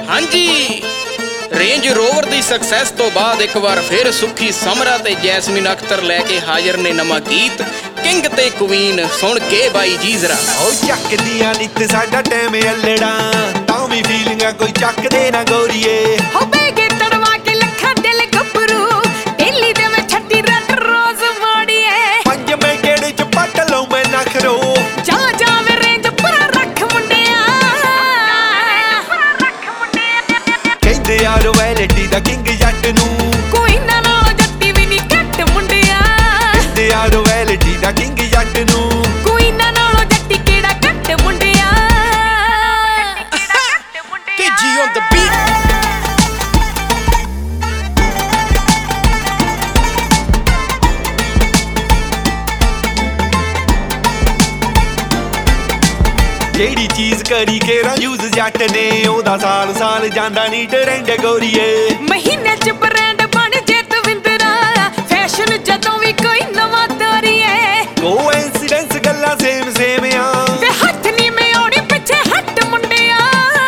ਹਾਂਜੀ range Rover ਦੀ success ਤੋਂ ਬਾਅਦ ਇੱਕ ਵਾਰ ਫਿਰ ਸੁੱਖੀ ਸਮਰਾ ਤੇ ਜੈਸਮੀਨ ਅਖਤਰ ਲੈ ਕੇ ਹਾਜ਼ਰ ਨੇ ਨਵਾਂ ਗੀਤ ਕਿੰਗ ਤੇ ਕੁਈਨ। ਸੁਣ ਕੇ ਬਾਈ ਜੀ ਜ਼ਰਾ ਉਹ ਚੱਕਦੀਆਂ ਨਿੱਤ ਸਾਡਾ ਟਾਈਮ ਅਲੜਾ ਤਾਂ ਵੀ ਫੀਲਿੰਗਾਂ ਕੋਈ ਚੱਕਦੇ ਨਾ ਗੋਰੀਏ ਹੋ ਬੇਗੇ ਤੜਵਾ ਕੇ ਲੱਖਾਂ ਦਿਲ ਗੱਭਰੂ ਦਿੱਲੀ ਦੇ ਵਿੱਚ ਛੱਡੀ ਰੈਡ ਰੋਜ਼ ਮੋੜੀਏ ਪੰਜ ਮੈਂ ਕਿਹੜੇ ਚ ਪੱਟ ਲਊ ਮੈਂ ਨਖਰੋ ਜਾ ਜਾਵੇ ਰੇਂਜ ਪੂਰਾ ਰੱਖ ਮੁੰਡਿਆ ਕਹਿੰਦੇ ਆ ਰੋਇਲਟੀ ਦਾ ਕਿੰਗ ਜੱਟ ਨੂੰ ਕੋਈ ਨਾ ਨਾਲੋਂ ਜੱਟੀ ਵੀ ਨਹੀਂ ਘੱਟ ਮੁੰਡਿਆ ਕਹਿੰਦੇ ਆ ਰੋਇਲਟੀ ਦਾ ਕਿੰਗ ਜੱਟ ਨੂੰ ਕੋਈ ਨਾ ਨਾਲੋਂ ਜੱਟੀ ਕਿਹੜਾ ਘੱਟ ਮੁੰਡਿਆ ਕਿ ਜੀ ਔਨ ਦ ਬੀਟ। ਜਿਹੜੀ ਚੀਜ਼ ਕਰੀ ਕੇ ਯੂਜ਼ ਜੱਟ ਨੇ ਉਹਦਾ ਸਾਲ ਸਾਲ ਜਾਂਦਾ ਨਹੀਂ ਟਰੈਂਡ ਗੋਰੀਏ ਮਹੀਨੇ ਚ ਬ੍ਰਾਂਡ ਬਣ ਜੇ ਦਵਿੰਦਰਾ ਫੈਸ਼ਨ ਜਦੋਂ ਵੀ ਕੋਈ ਨਵਾਂ ਤੋਰੀਏ ਕੋਇਨਸੀਡੈਂਸ ਗੱਲਾਂ ਸੇਮ ਸੇਮ ਆ ਤੇ ਹੱਥ ਨੀ ਮੇਉਣੀ ਪਿੱਛੇ ਹੱਟ ਮੁੰਡਿਆ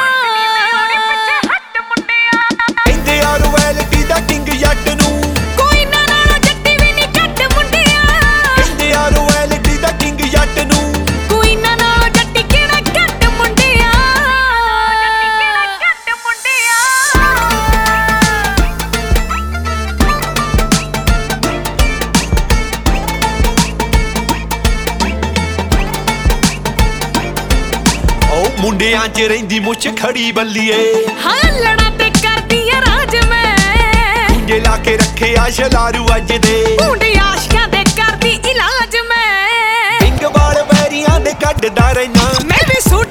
ਕਹਿੰਦੇ ਆ ਰੋਇਲਟੀ ਦਾ ਕਿੰਗ ਜੱਟ ਨੂੰ ਕੋਈ ਨਾ ਨਾਲੋਂ ਜੱਟੀ ਵੀ ਨਹੀਂ ਘੱਟ ਮੁੰਡਿਆ ਕਹਿੰਦੇ ਆ ਰੋਇਲਟੀ ਦਾ ਕਿੰਗ ਜੱਟ ਨੂੰ ਕੋਈ ਨਾ ਨਾਲੋਂ ਜੱਟੀ ਕਿਹੜਾ ਘੱਟ ਮੁੰਡਿਆ ਉਹ ਮੁੰਡਿਆਂ 'ਚ ਰਹਿੰਦੀ ਮੁੱਛ ਖੜੀ ਬੱਲੀਏ ਹਾਂ ਲੜਾ ਤੇ ਕਰਦੀ ਆ ਰਾਜ ਮੈਂ ਜੇ ਲਾ ਕੇ ਰੱਖੇ ਆ ਸ਼ਲਾਰੂ ਅੱਜ ਦੇ ਮੁੰਡੇ ਆਸ਼ਕਾਂ ਦੇ ਕਰਦੀ ਇਲਾਜ ਮੈਂ ਪਿੰਗ ਵਾਲ ਵੈਰੀਆਂ ਦੇ ਕੱਢਦਾ ਰਹਿਣਾ ਮੈਂ ਵੀ ਸੂਟ